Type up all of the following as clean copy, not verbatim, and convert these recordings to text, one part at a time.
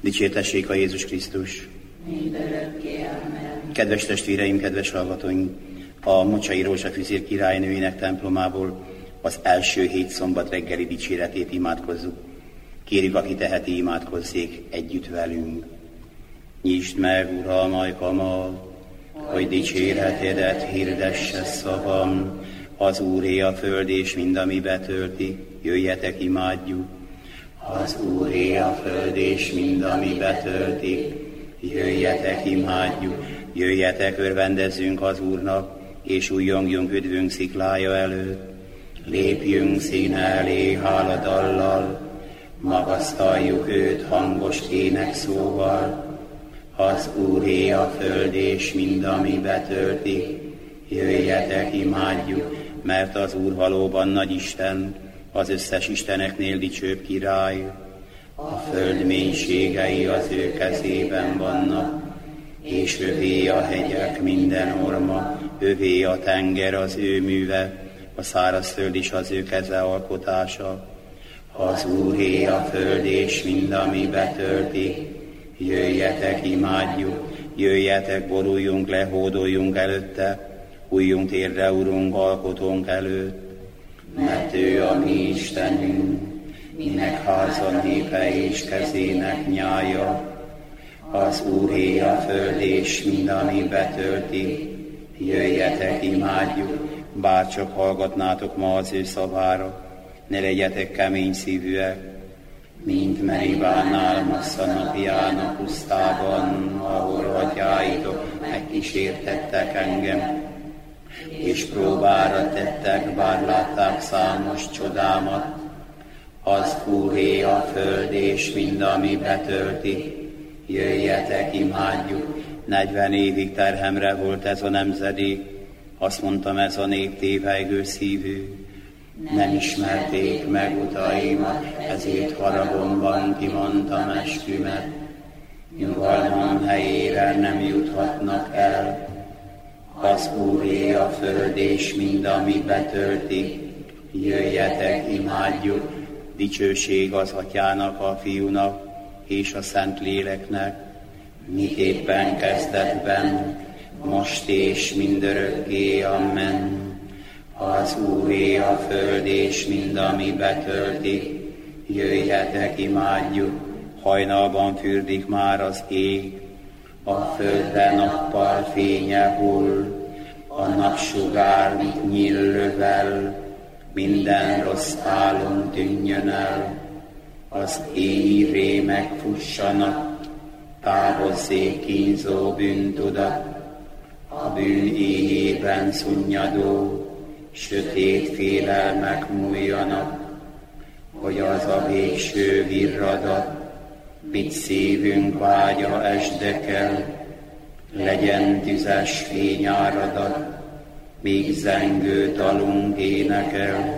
Dicsértessék a Jézus Krisztus! Kedves testvéreim, kedves hallgatóink! A Mocsai Rózsafüzér királynőjének templomából az első 7 szombat reggeli dicséretét imádkozzuk. Kérjük, aki teheti, imádkozzék együtt velünk. Nyisd meg, Uram, ajkamat, hogy dicséretedet hirdesse szavam. Az Úré a föld és mind, ami betölti, jöjjetek, imádjuk. Az Úré a föld és mind, ami betölti, jöjjetek, imádjuk. Jöjjetek, örvendezzünk az Úrnak, és újjongjunk üdvünk sziklája előtt. Lépjünk színe elé háladallal, magasztaljuk őt hangos énekszóval. Az Úré a föld és mind, ami betölti, jöjjetek, imádjuk, mert az Úr valóban nagy Isten, az összes isteneknél dicsőbb király. A föld mélységei az ő kezében vannak, és övé a hegyek minden orma, övé a tenger az ő műve, a szárazföld is az ő keze alkotása. Az Úré a föld és mind, ami betölti, jöjjetek, imádjuk, jöjjetek, boruljunk le, hódoljunk előtte, hújjunk térdre, Urunk, alkotónk előtt. Mert ő a mi Istenünk, minek háza népe és kezének nyája. Az Úré a föld és mind, ami betölti, jöjjetek, imádjuk, bárcsak hallgatnátok ma az ő szavára, ne legyetek kemény szívűek, mint Meribánál Massza napján a pusztában, ahol atyáitok megkísértettek engem, és próbára tettek, bár látták számos csodámat. Az Úré a föld és mind, ami betölti, jöjjetek, imádjuk. 40 évig terhemre volt ez a nemzedék, azt mondtam, ez a nép tévejgő szívű. Nem ismerték meg utaimat, ezért haragomban kimondtam eskümet. Nyugalmam helyére nem juthatnak el. Az Úré a föld és mind, ami betölti, jöjjetek, imádjuk. Dicsőség az Atyának, a Fiúnak és a Szentléleknek, miképpen kezdetben, most és mindörökké, amen. Az Úré a föld és mind, ami betölti, jöjjetek, imádjuk. Hajnalban fürdik már az ég, a földre nappal fénye hull, a napsugár nyillövel, minden rossz álom tűnjön el. Az égi rémek fussanak, távozzék kínzó bűntudat, a bűn éjében szunnyadó, sötét félelmek múljanak, hogy az a végső virradat, mit szívünk vágya esdekel, legyen tüzes fényáradat, míg zengő dalunk énekel.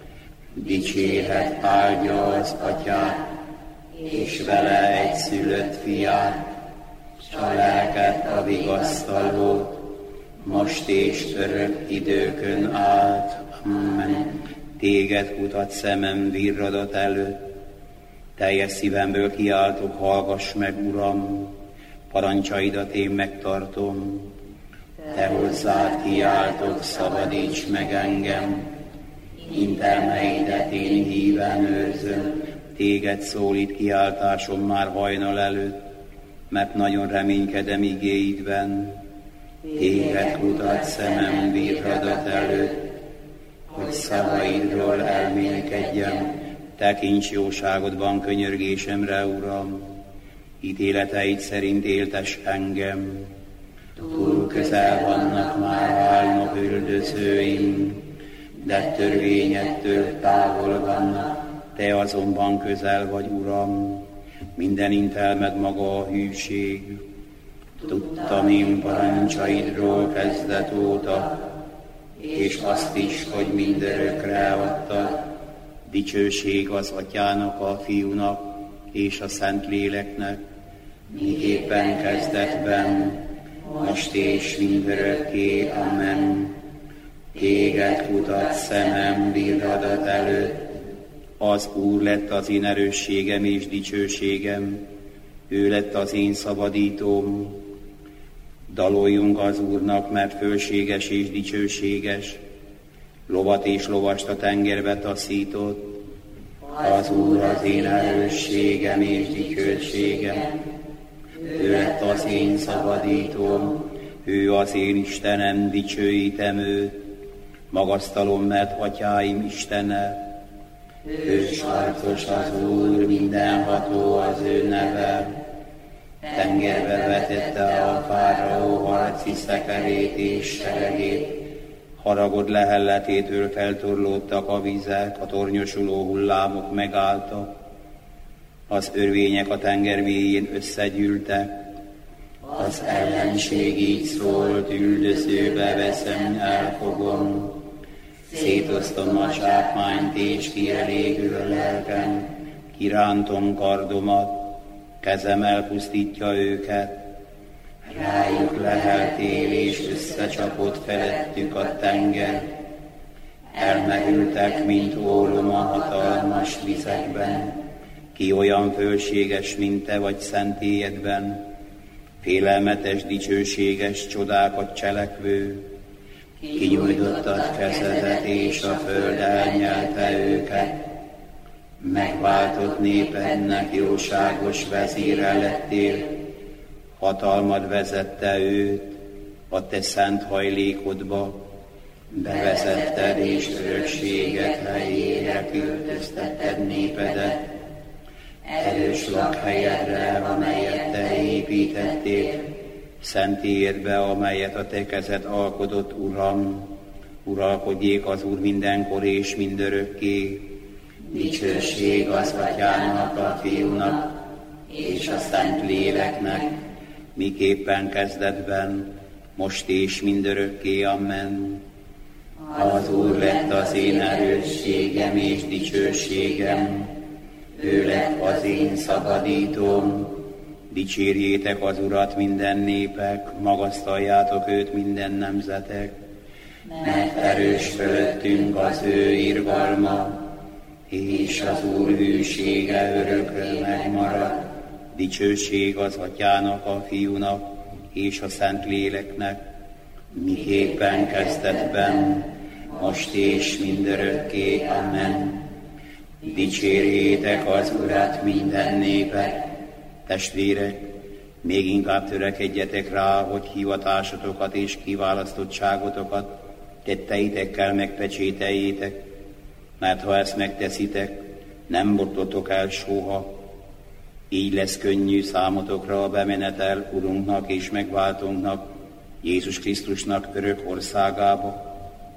Dicséret áldja az Atyát, és vele egy szülött fiát, s a lelket a vigasztalót, most és örök időkön át. Amen. Téged kutat szemem virradat előtt, teljes szívemből kiáltok, hallgass meg, Uram, parancsaidat én megtartom. Te hozzád kiáltok, szabadíts meg engem, intelmeidet én híven őrzöm. Téged szólít kiáltásom már hajnal előtt, mert nagyon reménykedem igéidben. Téged kutat szemem virradat előtt, hogy szavaidról elmélkedjem. Tekints jóságodban könyörgésemre, Uram, ítéleteid szerint éltes engem. Túl közel vannak már álnok üldözőim, de törvényettől távol vannak, te azonban közel vagy, Uram. Minden intelmed maga a hűség. Tudtam én parancsaidról kezdet óta, és azt is, hogy mindörökre adtad. Dicsőség az Atyának, a Fiúnak és a Szentléleknek, miképpen kezdetben, most és mindörökké, amen. Téged kutat szemem virradat előtt, az Úr lett az én erősségem és dicsőségem, ő lett az én szabadítóm. Daloljunk az Úrnak, mert fölséges és dicsőséges, lovat és lovast a tengerbe taszított. Az Úr az én erősségem és dicsőségem, ő lett az én szabadítóm, ő az én Istenem, dicsőítem őt, magasztalom, mert atyáim Istene. Ősarcos az Úr, mindenható az ő neve, tengerbe vetette a fáraó harci szekerét és seregét, haragod lehelletétől feltorlódtak a vizek, a tornyosuló hullámok megálltak, az örvények a tenger mélyén összegyűltek, az ellenség így szólt, üldözőbe veszem, elfogom, szétosztom a zsákmányt és kielégül a lelkem, kirántom kardomat, kezem elpusztítja őket. Rájuk leheltél és összecsapott felettük a tenger, elmerültek, mint ólom a hatalmas vizekben. Ki olyan fölséges, mint te vagy szentélyedben, félelmetes, dicsőséges csodákat cselekvő. Kinyújtottad kezedet, és a föld elnyelte őket. Megváltott népednek jóságos vezére lettél, hatalmad vezette őt a te szent hajlékodba, bevezetted és örökséget helyére költöztetted népedet, erős lakhelyedre, amelyet te építettél, szentélyedbe, amelyet a te kezed alkotott, Uram. Uralkodjék az Úr mindenkor és mindörökké. Dicsőség az Atyának, a Fiúnak és a Szent Léleknek, miképpen kezdetben, most és mindörökké. Amen. Az Úr lett az én erősségem és dicsőségem, ő lett az én szabadítóm. Dicsérjétek az Urat minden népek, magasztaljátok őt minden nemzetek, mert erős fölöttünk az ő irgalma, és az Úr hűsége örökre megmarad. Dicsőség az Atyának, a Fiúnak és a Szent Léleknek, miképpen kezdetben, most és mindörökké. Amen. Dicsérjétek az Urat minden népek. Testvérek, még inkább törekedjetek rá, hogy hivatásotokat és kiválasztottságotokat tetteitekkel megpecsételjétek, mert ha ezt megteszitek, nem botlotok el soha. Így lesz könnyű számotokra a bemenetel Urunknak és megváltónknak, Jézus Krisztusnak örök országába.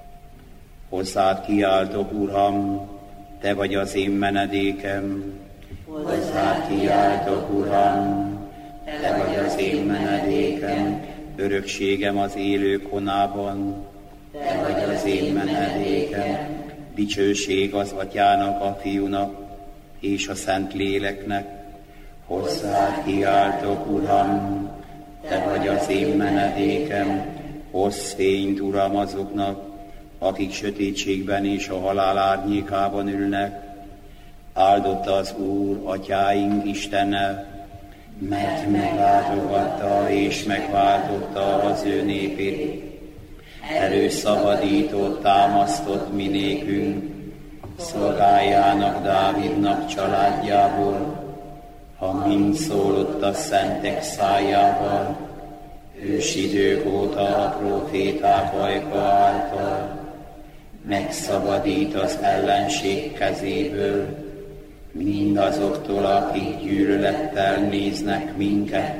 Hozzád kiáltok, Uram, te vagy az én menedékem. Hozzád kiáltok, Uram, te vagy az én menedékem, örökségem az élők honában. Te vagy az én menedékem, dicsőség az Atyának, a Fiúnak és a Szent Léleknek. Hozzád kiáltok, Uram, te vagy az én menedékem, hozz fényt, Uram, azoknak, akik sötétségben és a halál árnyékában ülnek. Áldott az Úr, atyáink Istene, mert meglátogatta és megváltotta az ő népét. Erős szabadítót támasztott mi nékünk, szolgájának, Dávidnak családjából, ha mind szólott a szentek szájával, ősidők óta a próféták ajka által. Megszabadít az ellenség kezéből, mindazoktól, akik gyűlölettel néznek minket.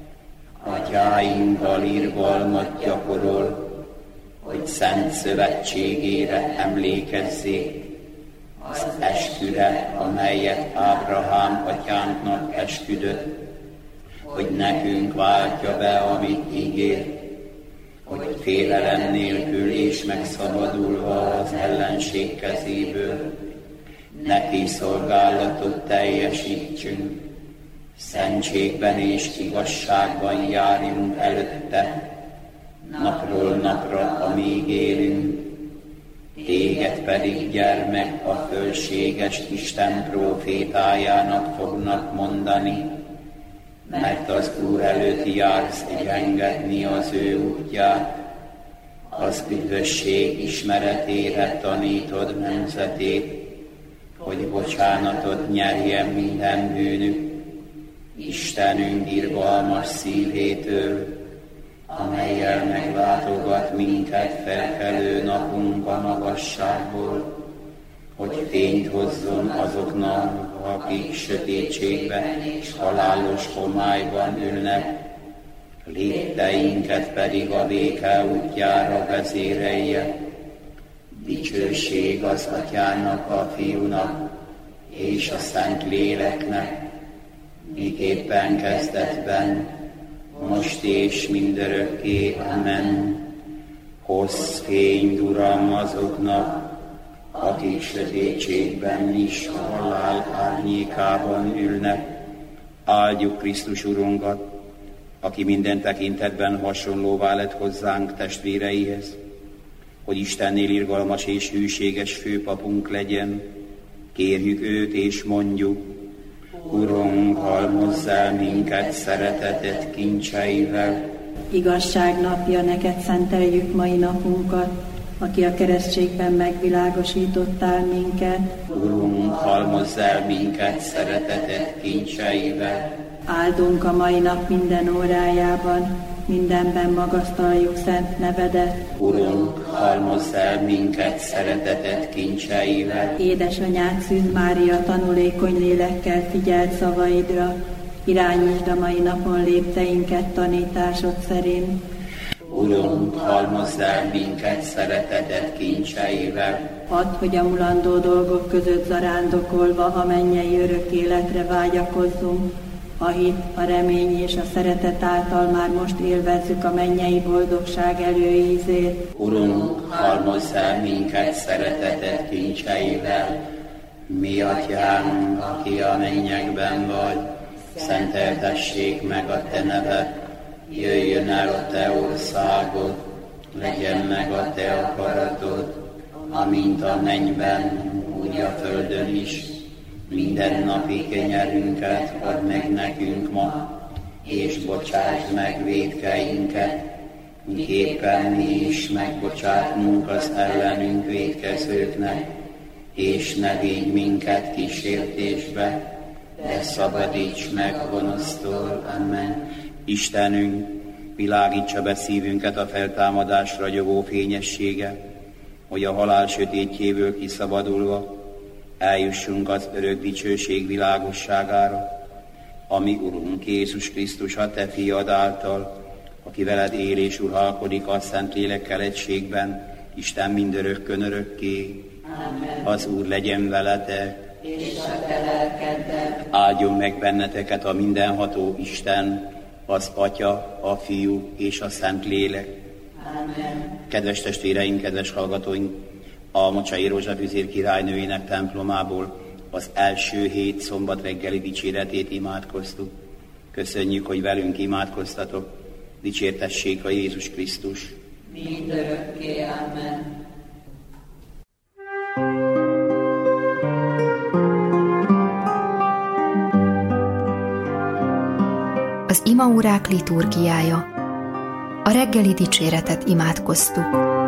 Atyáinkkal irgalmat gyakorol, hogy szent szövetségére emlékezzék, az esküre, amelyet Ábrahám atyánknak esküdött, hogy nekünk váltja be, amit ígért, hogy félelem nélkül és megszabadulva az ellenség kezéből neki szolgálatot teljesítsünk, szentségben és igazságban járjunk előtte, napról napra, amíg élünk. Téged pedig, gyermek, a fölséges Isten prófétájának fognak mondani, mert az Úr előtt jársz engedni az ő útját, az üdvösség ismeretére tanítod nemzetét, hogy bocsánatot nyerjen minden bűnük, Istenünk irgalmas szívétől, amellyel meglátogat minket felkelő napunk a magasságból, hogy fényt hozzon azoknak, akik sötétségben és halálos homályban ülnek, lépteinket pedig a béke útjára vezérelje. Dicsőség az Atyának, a Fiúnak és a Szent Léleknek, miképpen kezdetben, most és mindörökké. Amen. Hozz fényt, Uram, azoknak, akik sötétségben is a halál árnyékában ülnek. Áldjuk Krisztus Urunkat, aki minden tekintetben hasonlóvá lett hozzánk testvéreihez, hogy Istennél irgalmas és hűséges főpapunk legyen. Kérjük őt és mondjuk: Urunk, halmozz el minket szereteted kincseivel. Igazság napja, neked szenteljük mai napunkat, aki a keresztségben megvilágosítottál minket. Urunk, halmozz el minket szereteted kincseivel. Áldunk a mai nap minden órájában, mindenben magasztaljuk szent nevedet. Urunk, halmozz el minket szereteted kincseivel. Édesanyád, Szűz Mária tanulékony lélekkel figyelt szavaidra, irányítsd a mai napon lépteinket tanításod szerint. Urunk, halmozz el minket szereteted kincseivel. Add, hogy a mulandó dolgok között zarándokolva a mennyei örök életre vágyakozzunk, a hit, a remény és a szeretet által már most élvezzük a mennyei boldogság előízét. Urunk, halmozz el minket szereteted kincseivel. Mi Atyánk, aki a mennyekben vagy, szenteltessék meg a te neved, jöjjön el a te országod, legyen meg a te akaratod, amint a mennyben, úgy a földön is. Minden napi kenyerünket add meg nekünk ma, és bocsásd meg vétkeinket, miképpen mi is megbocsátunk az ellenünk vétkezőknek, és ne vigy minket kísértésbe, de szabadíts meg a gonosztól. Amen. Istenünk, világítsa be szívünket a feltámadás ragyogó fényessége, hogy a halál sötétjéből kiszabadulva eljussunk az örök dicsőség világosságára, ami Urunk Jézus Krisztus, a te fiad által, aki veled él és uralkodik a Szent Lélekkel egységben, Isten mindörökkön örökké. Amen. Az Úr legyen veletek, és a te lelkeddel. Áldjon meg benneteket a mindenható Isten, az Atya, a Fiú és a Szent Lélek. Amen. Kedves testvéreink, kedves hallgatóink, a Mocsai Rózsafüzér királynőjének templomából az első hét szombat reggeli dicséretét imádkoztuk. Köszönjük, hogy velünk imádkoztatok. Dicsértessék a Jézus Krisztus. Mindörökké. Amen. Az imaórák liturgiája. A reggeli dicséretet imádkoztuk.